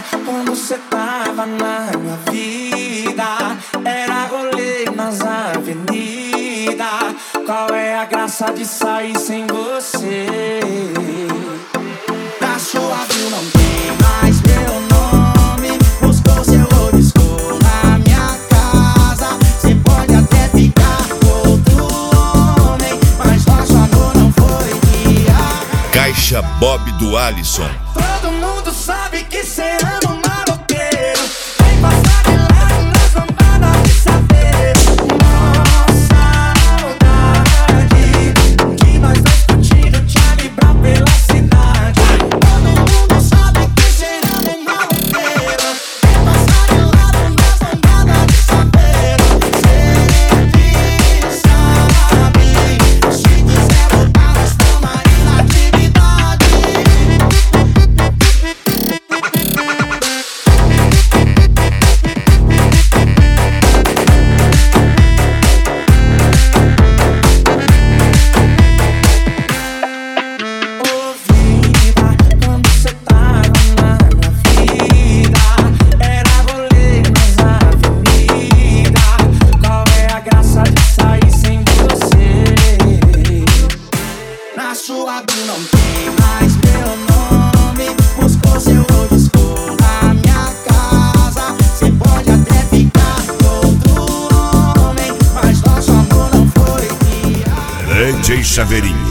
quando cê tava na minha vida. Era rolê nas avenidas. Qual é a graça de sair sem você? Na sua view não tem mais meu nome. Buscou seu old school na minha casa. Cê pode até ficar com outro homem, mas nosso amor não foi guiar. Caixa Bob do Alisson. Todo mundo sabe que cê ama um maloqueiro. Vem passar de lado nas lambadas de saber. Nossa saudade, que nós dois curtindo Charlie Brown pela cidade. Todo mundo sabe que cê ama um maloqueiro. Vem passar de lado nas lambadas de saber. Sempre sabe, se quiser voltar nós tamo aí na atividade. Ouvida, quando cê tava na minha vida. Era rolê nas avenidas. Qual é a graça de sair sem você? Na sua bio não tem mais meu nome. Buscou seu old school na minha casa. Cê pode até ficar com outro homem, mas nosso amor não foi guiar. DJ Chaveirinho.